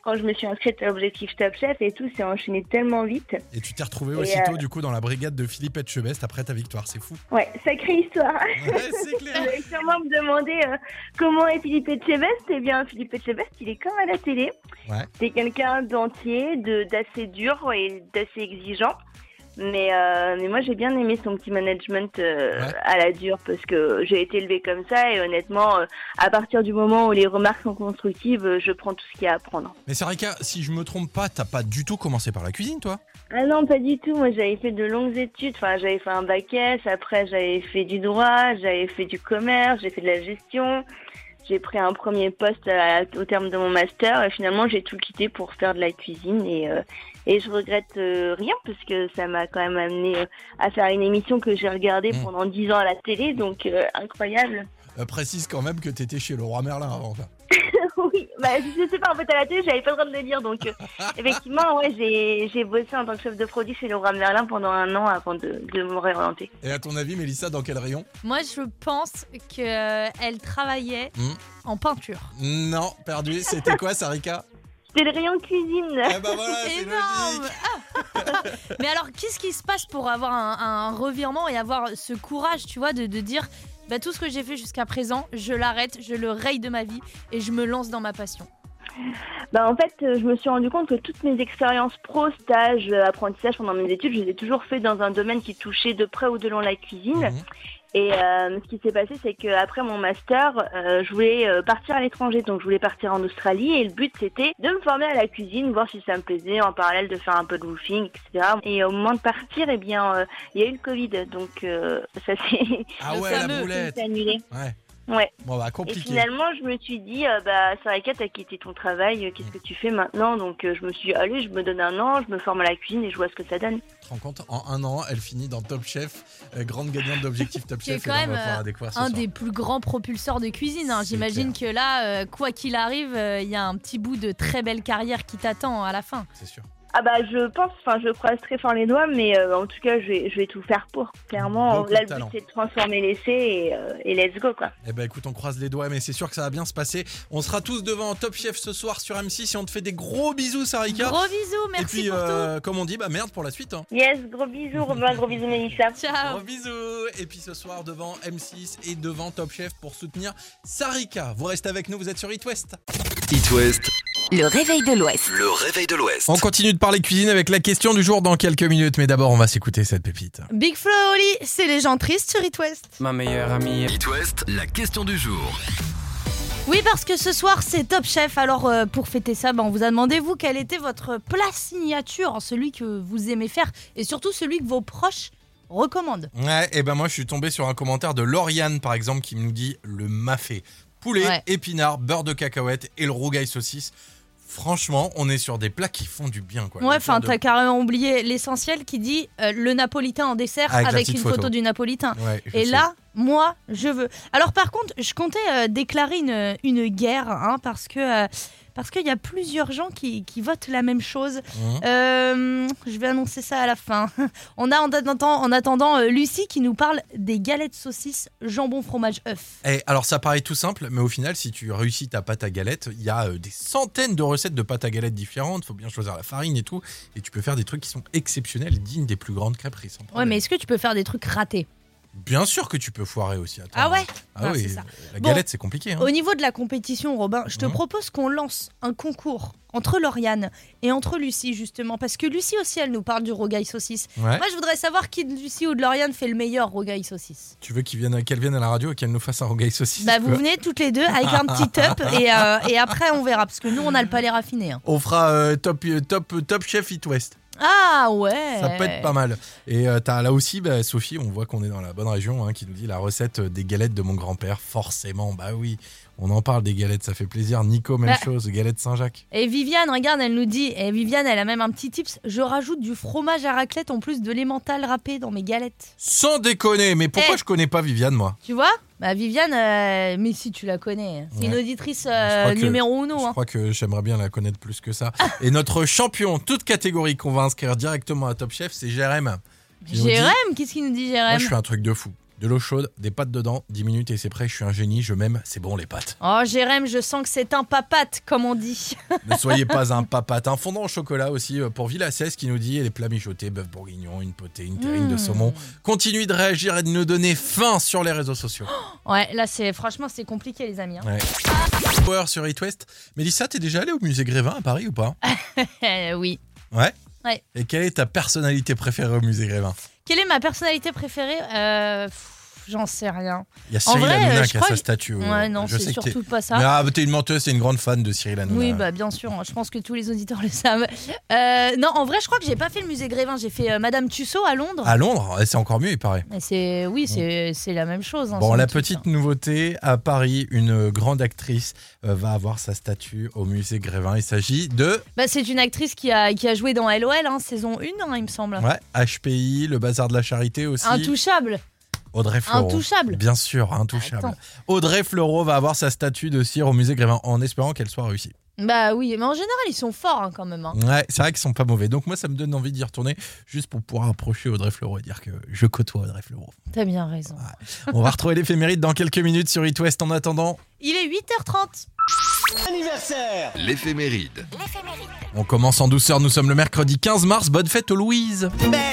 Speaker 5: quand je me suis inscrite à l'objectif Top Chef et tout s'est enchaîné tellement vite.
Speaker 3: Et tu t'es retrouvé
Speaker 5: Et,
Speaker 3: aussitôt
Speaker 5: euh,
Speaker 3: du coup dans la brigade de Philippe Etchebest après ta victoire, c'est fou.
Speaker 5: Ouais, sacrée histoire.
Speaker 3: Ouais, c'est clair.
Speaker 5: Vous allez sûrement me demander euh, comment est Philippe Etchebest. Eh bien, Philippe Etchebest, il est comme à la télé.
Speaker 3: Ouais.
Speaker 5: C'est quelqu'un d'entier, de, d'assez dur et d'assez exigeant. Mais, euh, mais moi, j'ai bien aimé son petit management euh,
Speaker 3: Ouais.
Speaker 5: à la dure parce que j'ai été élevée comme ça et honnêtement, euh, à partir du moment où les remarques sont constructives, euh, je prends tout ce qu'il y a à prendre.
Speaker 3: Mais Sarika, si je me trompe pas, t'as pas du tout commencé par la cuisine toi?
Speaker 5: Ah non, pas du tout. Moi, j'avais fait de longues études. Enfin, j'avais fait un bac S. Après, j'avais fait du droit. J'avais fait du commerce. J'ai fait de la gestion. J'ai pris un premier poste à- au terme de mon master. Et finalement, j'ai tout quitté pour faire de la cuisine. Et, euh, et je regrette euh, rien parce que ça m'a quand même amené euh, à faire une émission que j'ai regardée
Speaker 3: Mmh.
Speaker 5: pendant dix ans à la télé. Donc, euh, incroyable.
Speaker 3: Euh, précise quand même que t'étais chez le roi Merlin avant ça.
Speaker 5: Oui, bah, je sais pas, en fait, à la télé, j'avais pas le droit de le dire. Donc, euh, effectivement, ouais, j'ai, j'ai bossé en tant que chef de produit chez le roi Merlin pendant un an avant de, de me réorienter.
Speaker 3: Et à ton avis, Mélissa, dans quel rayon?
Speaker 4: Moi, je pense qu'elle travaillait
Speaker 3: Hmm.
Speaker 4: en peinture.
Speaker 3: Non, perdu. C'était quoi, Sarika?
Speaker 5: C'était le rayon cuisine.
Speaker 3: Eh ben voilà, c'est
Speaker 4: Énorme.
Speaker 3: logique.
Speaker 4: Ah. Mais alors, qu'est-ce qui se passe pour avoir un, un revirement et avoir ce courage, tu vois, de, de dire bah, tout ce que j'ai fait jusqu'à présent, je l'arrête, je le raye de ma vie et je me lance dans ma passion.
Speaker 5: Bah, en fait, euh, je me suis rendu compte que toutes mes expériences pro, stages, euh, apprentissage pendant mes études, je les ai toujours fait dans un domaine qui touchait de près ou de loin la cuisine.
Speaker 3: Mhm.
Speaker 5: Et euh, ce qui s'est passé, c'est qu'après mon master, euh, je voulais euh, partir à l'étranger. Donc, je voulais partir en Australie. Et le but, c'était de me former à la cuisine, voir si ça me plaisait, en parallèle de faire un peu de woofing, et cetera. Et au moment de partir, eh bien, euh, il y a eu le Covid. Donc, euh, ça s'est
Speaker 3: Ah
Speaker 4: Le
Speaker 3: ouais, la
Speaker 4: fameux.
Speaker 3: boulette.
Speaker 5: s'est annulé.
Speaker 3: Ouais.
Speaker 5: Ouais.
Speaker 3: Bon bah
Speaker 5: Et
Speaker 3: compliqué.
Speaker 5: finalement, je me suis dit, euh, bah, Sarika, t'as quitté ton travail, euh, qu'est-ce que tu fais maintenant? Donc, euh, je me suis dit, allez, je me donne un an, je me forme à la cuisine et je vois ce que ça donne.
Speaker 3: Tu te rends compte, en un an, elle finit dans Top Chef, euh, grande gagnante d'Objectif Top
Speaker 4: Qui est
Speaker 3: Chef.
Speaker 4: quand
Speaker 3: et là, on
Speaker 4: même
Speaker 3: va pouvoir la
Speaker 4: euh,
Speaker 3: découvrir ce
Speaker 4: un
Speaker 3: soir.
Speaker 4: des plus grands propulseurs de cuisine. hein.
Speaker 3: C'est
Speaker 4: J'imagine que là, euh, quoi qu'il arrive, euh, il y a un petit bout de très belle carrière qui t'attend à la fin.
Speaker 3: C'est sûr.
Speaker 5: Ah bah, je pense, enfin, je croise très fort les doigts, mais euh, en tout cas, je vais, je vais tout faire pour. Clairement,
Speaker 3: Beaucoup de
Speaker 5: là, le but,
Speaker 3: talent.
Speaker 5: c'est de transformer l'essai et, euh, et let's go, quoi.
Speaker 3: Eh ben écoute, on croise les doigts, mais c'est sûr que ça va bien se passer. On sera tous devant Top Chef ce soir sur M six et on te fait des gros bisous, Sarika.
Speaker 4: Gros bisous, merci
Speaker 3: et puis,
Speaker 4: pour
Speaker 3: euh, comme on dit, bah merde pour la suite. Hein.
Speaker 5: Yes, gros bisous, Robin, gros bisous, Mélissa.
Speaker 4: tout. Ciao.
Speaker 3: Gros bisous. Et puis ce soir devant M six et devant Top Chef pour soutenir Sarika. Vous restez avec nous, vous êtes sur It West.
Speaker 2: It West,
Speaker 1: Le réveil de l'Ouest.
Speaker 2: le réveil de l'Ouest.
Speaker 3: On continue de parler cuisine avec la question du jour dans quelques minutes, mais d'abord on va s'écouter cette pépite.
Speaker 4: Big Flo et Oli, c'est les gens tristes sur It West.
Speaker 10: Ma meilleure amie.
Speaker 2: It West, la question du jour.
Speaker 4: Oui, parce que ce soir c'est Top Chef. Alors euh, pour fêter ça, bah, on vous a demandé vous quel était votre plat signature, celui que vous aimez faire et surtout celui que vos proches recommandent.
Speaker 3: Ouais, et ben moi je suis tombé sur un commentaire de Lauriane par exemple qui nous dit le mafé. Poulet,
Speaker 4: Ouais.
Speaker 3: épinards, beurre de cacahuète et le rougail saucisse. Franchement, on est sur des plats qui font du bien quoi.
Speaker 4: Ouais,
Speaker 3: Le
Speaker 4: enfin
Speaker 3: genre de-
Speaker 4: t'as carrément oublié l'essentiel qui dit euh, le napolitain en dessert
Speaker 3: Avec
Speaker 4: avec,
Speaker 3: la
Speaker 4: une
Speaker 3: petite
Speaker 4: photo.
Speaker 3: photo.
Speaker 4: du napolitain.
Speaker 3: Ouais, je
Speaker 4: Et
Speaker 3: sais.
Speaker 4: là, moi, je veux. Alors par contre, je comptais euh, déclarer une, une guerre, hein, parce que euh, parce qu'il y a plusieurs gens qui, qui votent la même chose.
Speaker 3: Mmh.
Speaker 4: Euh, je vais annoncer ça à la fin. On a en attendant, en attendant euh, Lucie qui nous parle des galettes saucisses jambon fromage œuf.
Speaker 3: Eh, alors ça paraît tout simple, mais au final, si tu réussis ta pâte à galette, il y a euh, des centaines de recettes de pâte à galette différentes. Faut bien choisir la farine et tout, et tu peux faire des trucs qui sont exceptionnels, dignes des plus grandes crêperies. Sans
Speaker 4: Ouais,
Speaker 3: problème.
Speaker 4: mais est-ce que tu peux faire des trucs ratés?
Speaker 3: Bien sûr que tu peux foirer aussi. Attends.
Speaker 4: Ah ouais.
Speaker 3: Ah
Speaker 4: Ah,
Speaker 3: oui,
Speaker 4: c'est ça.
Speaker 3: la
Speaker 4: Bon,
Speaker 3: galette c'est compliqué. Hein.
Speaker 4: Au niveau de la compétition, Robin, je te
Speaker 3: Mhm.
Speaker 4: propose qu'on lance un concours entre Lauriane et entre Lucie, justement. Parce que Lucie aussi, elle nous parle du rogaille saucisse.
Speaker 3: Ouais.
Speaker 4: Moi, je voudrais savoir qui de Lucie ou de Lauriane fait le meilleur rogaille saucisse.
Speaker 3: Tu veux qu'ils viennent, qu'elle vienne à la radio et qu'elle nous fasse un rogaille saucisse
Speaker 4: Bah, vous
Speaker 3: quoi.
Speaker 4: venez toutes les deux avec un petit up et, euh, et après, on verra. Parce que nous, on a le palais raffiné. hein.
Speaker 3: On fera euh, top, euh, top, euh, top chef It West.
Speaker 4: Ah ouais.
Speaker 3: Ça peut être pas mal. Et euh, t'as là aussi, bah, Sophie, on voit qu'on est dans la bonne région, hein, qui nous dit la recette des galettes de mon grand-père. Forcément, bah oui, on en parle des galettes, ça fait plaisir. Nico, même
Speaker 4: Bah.
Speaker 3: chose, galettes Saint-Jacques.
Speaker 4: Et Viviane, regarde, elle nous dit, et Viviane, elle a même un petit tips, je rajoute du fromage à raclette en plus de l'emmental râpé dans mes galettes.
Speaker 3: Sans déconner, mais pourquoi
Speaker 4: Eh.
Speaker 3: je connais pas Viviane, moi?
Speaker 4: Tu vois? Bah Viviane, euh, mais si tu la connais, c'est une
Speaker 3: Ouais.
Speaker 4: auditrice
Speaker 3: Je
Speaker 4: euh,
Speaker 3: crois que-
Speaker 4: numéro uno.
Speaker 3: Je
Speaker 4: hein.
Speaker 3: crois que j'aimerais bien la connaître plus que ça. Et notre champion, toute catégorie qu'on va inscrire directement à Top Chef, c'est Jérém. qui nous dit-
Speaker 4: Jérém, qu'est-ce qu'il nous dit
Speaker 3: Moi,
Speaker 4: Jérém?
Speaker 3: je fais un truc de fou. De l'eau chaude, des pâtes dedans, dix minutes et c'est prêt, je suis un génie, je m'aime, c'est bon les pâtes.
Speaker 4: Oh, Jérém, je sens que c'est un papate, comme on dit.
Speaker 3: Ne soyez pas un papate. Un fondant au chocolat aussi pour Villassès qui nous dit les plats mijotés, bœuf bourguignon, une potée, une terrine
Speaker 4: Mmh.
Speaker 3: de saumon. Continuez de réagir et de nous donner faim sur les réseaux sociaux.
Speaker 4: Ouais, là, c'est franchement, c'est compliqué, les amis. Hein.
Speaker 3: Ouais. Power sur It West. Mélissa, t'es déjà allée au musée Grévin à Paris ou pas?
Speaker 4: Euh, oui.
Speaker 3: Ouais.
Speaker 4: Ouais.
Speaker 3: Et quelle est ta personnalité préférée au musée Grévin?
Speaker 4: Quelle est ma personnalité préférée? euh, pff, J'en sais rien.
Speaker 3: Il y a Cyril
Speaker 4: En vrai,
Speaker 3: Hanouna
Speaker 4: euh,
Speaker 3: qui
Speaker 4: je
Speaker 3: a
Speaker 4: crois
Speaker 3: sa
Speaker 4: que-
Speaker 3: statue.
Speaker 4: Ouais, non,
Speaker 3: Je
Speaker 4: c'est
Speaker 3: sais que
Speaker 4: surtout
Speaker 3: t'es-
Speaker 4: pas ça.
Speaker 3: Mais, ah, bah, t'es une menteuse, t'es une grande fan de Cyril Hanouna.
Speaker 4: Oui, bah bien sûr, je pense que tous les auditeurs le savent. Euh, non, en vrai, je crois que j'ai pas fait le musée Grévin, j'ai fait euh, Madame Tussaud à Londres.
Speaker 3: À Londres, c'est encore mieux, il paraît.
Speaker 4: Et c'est, oui, c'est, c'est la même chose. hein,
Speaker 3: Bon,
Speaker 4: somme
Speaker 3: la
Speaker 4: toute,
Speaker 3: petite
Speaker 4: hein.
Speaker 3: nouveauté, à Paris, une grande actrice euh, va avoir sa statue au musée Grévin. Il s'agit de
Speaker 4: Bah, c'est une actrice qui a, qui a joué dans L O L, hein, saison un, hein, il me semble.
Speaker 3: ouais, H P I, le Bazar de la Charité aussi.
Speaker 4: Intouchable.
Speaker 3: Audrey Fleurot.
Speaker 4: Intouchable.
Speaker 3: Bien sûr, intouchable.
Speaker 4: Attends.
Speaker 3: Audrey Fleurot va avoir sa statue de cire au musée Grévin en espérant qu'elle soit réussie.
Speaker 4: Bah oui, mais en général, ils sont forts hein, quand même. hein.
Speaker 3: Ouais, c'est vrai qu'ils sont pas mauvais. Donc moi, ça me donne envie d'y retourner juste pour pouvoir approcher Audrey Fleurot et dire que je côtoie Audrey Fleurot.
Speaker 4: T'as bien raison.
Speaker 3: On va retrouver l'éphéméride dans quelques minutes sur It West. En attendant,
Speaker 4: Il est huit heures trente.
Speaker 2: Anniversaire. L'éphéméride.
Speaker 3: on commence en douceur. Nous sommes le mercredi quinze mars. Bonne fête aux Louise.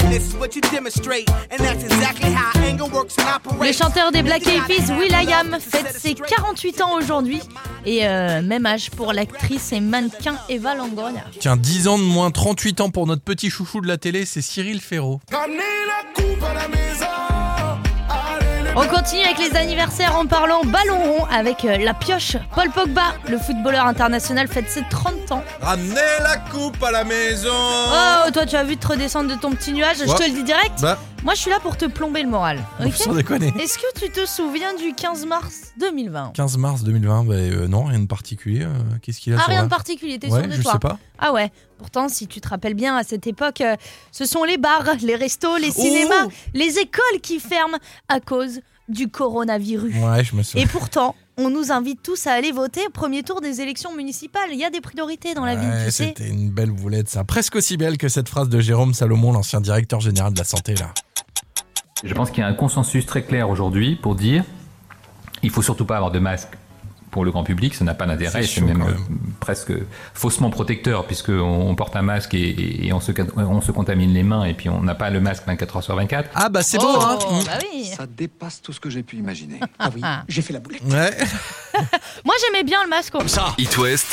Speaker 4: Le chanteur des Black Eyed Peas, will.i.am, fête ses quarante-huit ans aujourd'hui. Et euh, même âge pour l'actrice et mannequin Eva Longoria.
Speaker 3: Tiens, dix ans de moins, trente-huit ans pour notre petit chouchou de la télé, c'est Cyril Ferraud.
Speaker 4: On continue avec les anniversaires en parlant ballon rond avec euh, la pioche. Paul Pogba, le footballeur international, fête ses trente ans.
Speaker 3: Ramenez la coupe à la maison.
Speaker 4: Oh, toi tu as vu te redescendre de ton petit nuage, je
Speaker 3: Ouais.
Speaker 4: te le dis direct.
Speaker 3: Bah,
Speaker 4: Moi je suis là pour te plomber le moral. Ok.
Speaker 3: sans déconner.
Speaker 4: Est-ce que tu te souviens du quinze mars deux mille vingt?
Speaker 3: quinze mars deux mille vingt, bah, euh, non, rien de particulier. euh, Qu'est-ce qu'il a
Speaker 4: Ah,
Speaker 3: sur
Speaker 4: rien
Speaker 3: la-
Speaker 4: de particulier, t'es
Speaker 3: Ouais,
Speaker 4: sûr de
Speaker 3: je
Speaker 4: toi?
Speaker 3: sais pas.
Speaker 4: Ah ouais, pourtant si tu te rappelles bien à cette époque, euh, ce sont les bars, les restos, les cinémas,
Speaker 3: Oh
Speaker 4: les écoles qui ferment à cause du coronavirus.
Speaker 3: Ouais, je me souviens.
Speaker 4: Et pourtant, on nous invite tous à aller voter au premier tour des élections municipales. Il y a des priorités dans la ville,
Speaker 3: Ouais,
Speaker 4: tu sais.
Speaker 3: c'était une belle boulette, ça. Presque aussi belle que cette phrase de Jérôme Salomon, l'ancien directeur général de la santé, là.
Speaker 7: Je pense qu'il y a un consensus très clair aujourd'hui pour dire il faut surtout pas avoir de masque pour le grand public, ça n'a pas d'intérêt,
Speaker 3: C'est
Speaker 7: c'est
Speaker 3: chaud,
Speaker 7: même,
Speaker 3: quand même.
Speaker 7: euh, presque faussement protecteur puisqu'on on porte un masque et, et on, se, on se contamine les mains et puis on n'a pas le masque vingt-quatre heures sur vingt-quatre.
Speaker 3: Ah bah c'est
Speaker 4: Oh,
Speaker 3: beau, hein.
Speaker 4: bah oui.
Speaker 8: Ça dépasse tout ce que j'ai pu imaginer.
Speaker 11: Ah oui, j'ai fait la boulette.
Speaker 3: Ouais.
Speaker 4: Moi j'aimais bien le masque.
Speaker 2: It West,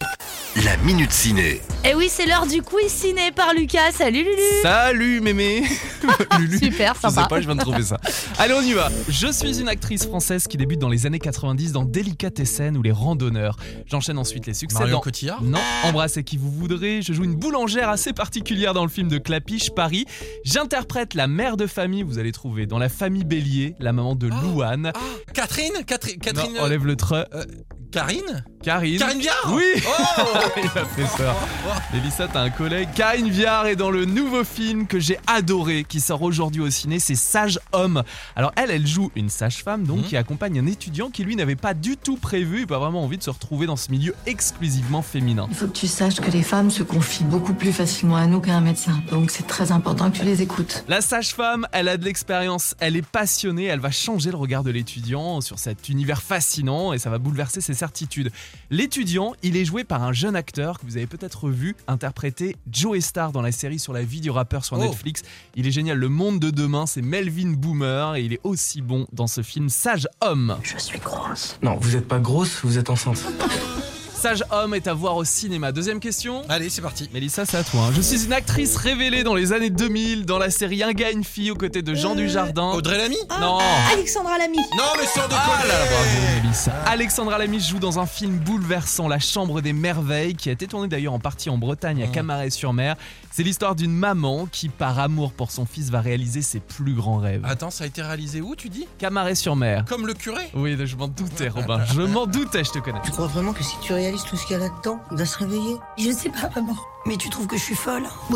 Speaker 2: la minute ciné.
Speaker 4: Et oui, c'est l'heure du quiz ciné par Lucas. Salut Lulu.
Speaker 6: Salut mémé. Lulu.
Speaker 4: Super,
Speaker 6: Je
Speaker 4: sympa.
Speaker 6: sais pas, je viens de trouver ça. Allez, on y va. Je suis une actrice française qui débute dans les années quatre-vingt-dix dans Délicatessen ou Les Randonneurs. J'enchaîne ensuite les succès
Speaker 3: Marion
Speaker 6: dans...
Speaker 3: Cotillard.
Speaker 6: Non, Embrassez qui vous voudrez. Je joue une boulangère assez particulière dans le film de Clapiche, Paris. J'interprète la mère de famille, vous allez trouver, dans La Famille Bélier, la maman de Louane.
Speaker 3: Ah, Catherine Catherine Catherine.
Speaker 6: Non, enlève le tre.
Speaker 3: euh, Karine
Speaker 6: Karine.
Speaker 3: Karine Viard.
Speaker 6: Oui.
Speaker 3: Oh
Speaker 6: Il a fait peur. Mélissa, t'as un collègue. Karine Viard est dans le nouveau film que j'ai adoré, qui sort aujourd'hui au ciné, c'est Sage Homme. Alors elle, elle joue une sage-femme donc
Speaker 3: Mmh.
Speaker 6: qui accompagne un étudiant qui lui n'avait pas du tout prévu et pas vraiment envie de se retrouver dans ce milieu exclusivement féminin.
Speaker 9: Il faut que tu saches que les femmes se confient beaucoup plus facilement à nous qu'à un médecin. Donc c'est très important que tu les écoutes.
Speaker 6: La sage-femme, elle a de l'expérience, elle est passionnée, elle va changer le regard de l'étudiant sur cet univers fascinant et ça va bouleverser ses certitudes. L'étudiant, il est joué par un jeune acteur que vous avez peut-être vu interpréter Joey Starr dans la série sur la vie du rappeur sur
Speaker 3: Oh.
Speaker 6: Netflix. Il est génial, Le Monde de demain, c'est Melvin Boomer et il est aussi bon dans ce film Sage Homme.
Speaker 11: Je suis grosse.
Speaker 10: Non, vous êtes pas grosse, vous êtes enceinte.
Speaker 6: Sage Homme est à voir au cinéma. Deuxième question.
Speaker 3: Allez, c'est parti.
Speaker 6: Mélissa, c'est à toi. hein. Je suis une actrice révélée dans les années deux mille dans la série Un gars, une fille aux côtés de Jean Dujardin.
Speaker 3: Audrey Lamy.
Speaker 6: Non.
Speaker 4: Alexandra Lamy.
Speaker 3: Non, mais sans déconner.
Speaker 6: Ah là là, bravo Mélissa. Alexandra Lamy joue dans un film bouleversant, La Chambre des Merveilles, qui a été tourné d'ailleurs en partie en Bretagne à Camaret-sur-Mer. C'est l'histoire d'une maman qui, par amour pour son fils, va réaliser ses plus grands rêves.
Speaker 3: Attends, ça a été réalisé où, tu dis?
Speaker 6: Camaret-sur-Mer.
Speaker 3: Comme le curé.
Speaker 6: Oui, je m'en doutais, Robin. Je m'en doutais, je te connais.
Speaker 11: Tu crois vraiment que si tu réalises tout ce qu'il y a là-dedans, il va se réveiller?
Speaker 15: Je sais pas, maman. Mais tu trouves que je suis folle?
Speaker 11: Oui,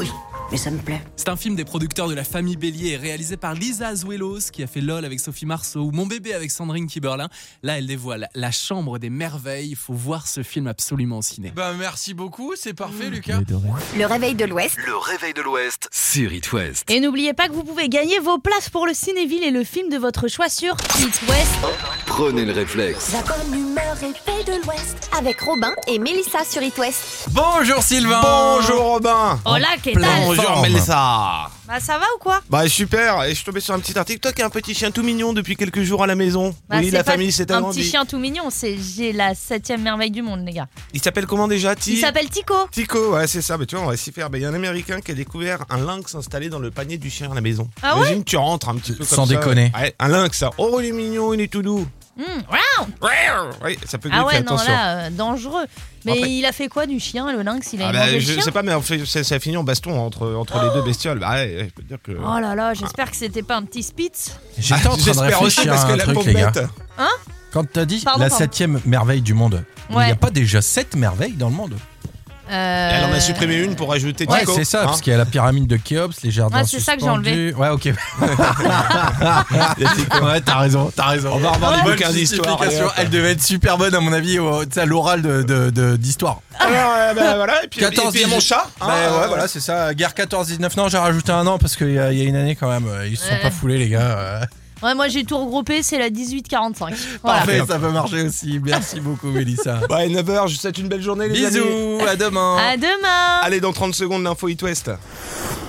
Speaker 15: mais ça me plaît.
Speaker 6: C'est un film des producteurs de La Famille Bélier et réalisé par Lisa Azuelos qui a fait LOL avec Sophie Marceau ou Mon bébé avec Sandrine Kiberlin. Là, elle dévoile La Chambre des merveilles. Il faut voir ce film absolument au ciné.
Speaker 3: Bah merci beaucoup, c'est parfait Lucas.
Speaker 1: Le réveil de l'Ouest.
Speaker 2: Le réveil de l'Ouest sur It West.
Speaker 4: Et n'oubliez pas que vous pouvez gagner vos places pour le Cinéville et le film de votre choix sur It West.
Speaker 2: Prenez le réflexe.
Speaker 1: La bonne humeur réveil de l'Ouest. Avec Robin et Mélissa sur It West.
Speaker 3: Bonjour Sylvain.
Speaker 12: Bonjour Robin.
Speaker 4: Hola, qu'est-ce
Speaker 12: Bonjour
Speaker 3: forme.
Speaker 12: Mélissa.
Speaker 4: Bah ça va ou quoi?
Speaker 12: Bah super, et je suis tombé sur un petit article. Toi qui as un petit chien tout mignon depuis quelques jours à la maison.
Speaker 4: Bah,
Speaker 12: oui,
Speaker 4: c'est
Speaker 12: la
Speaker 4: pas
Speaker 12: famille s'est
Speaker 4: un
Speaker 12: agrandie.
Speaker 4: petit chien tout mignon, c'est j'ai la septième merveille du monde les gars.
Speaker 12: Il s'appelle comment déjà Ti
Speaker 4: Il s'appelle Tico.
Speaker 12: Tico, ouais c'est ça, mais tu vois on va s'y faire. Il y a un Américain qui a découvert un lynx installé dans le panier du chien à la maison.
Speaker 4: Ah ouais?
Speaker 12: Imagine tu rentres un petit peu comme
Speaker 3: Sans
Speaker 12: ça.
Speaker 3: déconner.
Speaker 12: Ouais, un lynx ça. Oh il est mignon, il est tout doux.
Speaker 4: Mmh, wow.
Speaker 12: Oui, ça peut
Speaker 4: Ah
Speaker 12: griffer,
Speaker 4: ouais non
Speaker 12: attention.
Speaker 4: là euh, dangereux. Mais
Speaker 12: Après-
Speaker 4: il a fait quoi du chien le lynx? Il a
Speaker 12: Ah
Speaker 4: mangé
Speaker 12: bah,
Speaker 4: le
Speaker 12: je
Speaker 4: chien?
Speaker 12: sais pas, mais en fait, ça, ça a fini en baston entre, entre les deux bestioles. Bah ouais, ouais, je peux te dire que.
Speaker 4: Oh là là, j'espère que c'était pas un petit Spitz.
Speaker 3: J'étais en train de
Speaker 12: J'espère aussi
Speaker 3: réfléchir
Speaker 12: parce
Speaker 3: à
Speaker 12: que
Speaker 3: un
Speaker 12: la
Speaker 3: truc
Speaker 12: pauvre
Speaker 3: les gars.
Speaker 12: bête.
Speaker 4: Hein?
Speaker 3: Quand t'as dit
Speaker 4: Pardon,
Speaker 3: la
Speaker 4: pardon.
Speaker 3: septième merveille du monde, il
Speaker 4: Ouais.
Speaker 3: n'y a pas déjà sept merveilles dans le monde?
Speaker 4: Euh...
Speaker 12: Elle en a supprimé une pour ajouter
Speaker 3: Ouais,
Speaker 12: Tico.
Speaker 3: c'est ça,
Speaker 12: hein.
Speaker 3: parce qu'il y a la pyramide de Khéops, les jardins
Speaker 4: Ouais, c'est ça que j'ai enlevé.
Speaker 3: suspendus. Ouais, ok. Ouais, t'as raison, t'as raison.
Speaker 12: On va revoir
Speaker 3: Ouais.
Speaker 12: les bouquins
Speaker 3: Bonne
Speaker 12: d'histoire.
Speaker 3: justification. Elle devait être super bonne à mon avis au, tu sais, à l'oral de, de, de- d'histoire.
Speaker 12: Ah ouais, bah, voilà, et puis,
Speaker 3: quatorze,
Speaker 12: et puis il y a mon chat.
Speaker 3: Bah,
Speaker 12: hein,
Speaker 3: ouais,
Speaker 12: euh,
Speaker 3: voilà, c'est ça. Guerre quatorze dix-neuf. Non, j'ai rajouté un an parce qu'il y, a- il y a une année quand même. euh, Ils se sont
Speaker 4: Ouais.
Speaker 3: pas foulés, les gars. euh.
Speaker 4: Ouais, moi j'ai tout regroupé, c'est la dix-huit quarante-cinq. Voilà.
Speaker 3: Parfait, ça peut marcher aussi. Merci beaucoup, Mélissa.
Speaker 12: Ouais, neuf heures, je vous souhaite une belle journée, les amis.
Speaker 3: Bisous, à demain.
Speaker 4: À demain.
Speaker 12: Allez, dans trente secondes, l'info It West.